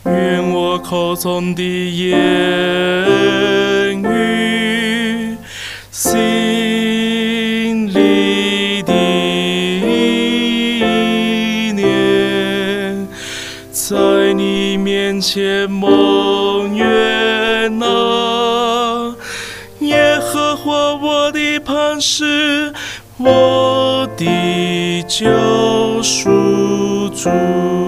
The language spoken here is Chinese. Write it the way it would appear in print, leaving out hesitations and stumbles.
愿我口中的言语，心里的意念，在你面前蒙悦纳。耶和华我的磐石，我的救赎主。